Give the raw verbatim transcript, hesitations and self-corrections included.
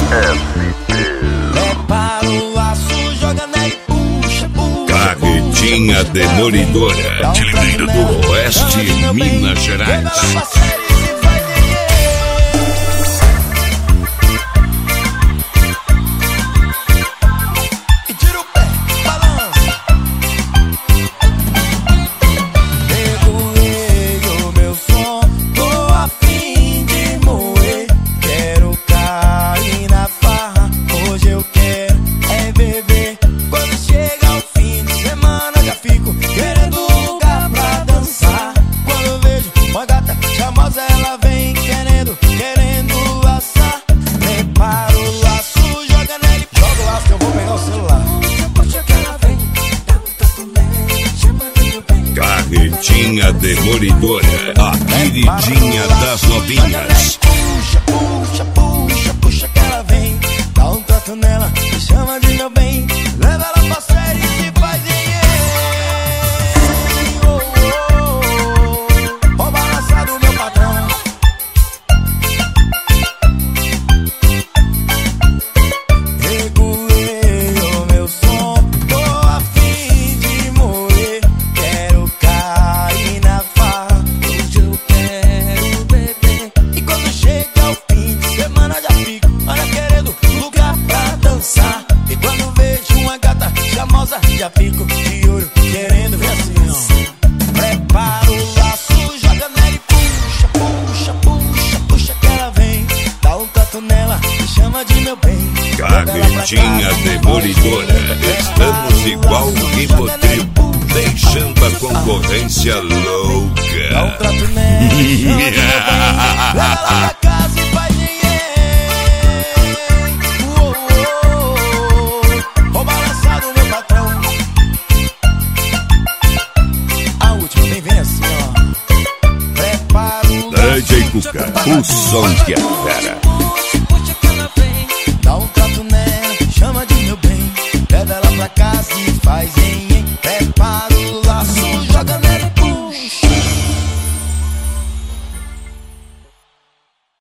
Prepara o laço, joga nele, puxa, puxa. Carretinha Demolidora, Tileira do Oeste, Minas Gerais. Ela vem querendo, querendo laçar. Prepara o laço, joga nele. Joga o laço que eu vou pegar o celular. Carretinha Demolidora, a queridinha das novinhas. Puxa, puxa, puxa, puxa que ela vem. Dá um trato nela, me chama de meu bem. Leva ela pra série e se faz em oh, oh, oh. Ó balançado meu patrão. Já fico de olho, querendo ver assim, ó. Prepara o laço, joga nele, puxa, puxa, puxa, puxa que ela vem. Dá um tato nela, me chama de meu bem. Carretinha Demolidora, estamos igual o Rivotril, deixando a concorrência louca. Dá um trato nela, me chama de meu bem. Leva ela pra casa e faz dinheiro. D J Cuca, o som que é fera. Dá um trato nela, chama de meu bem. Leva ela pra casa e faz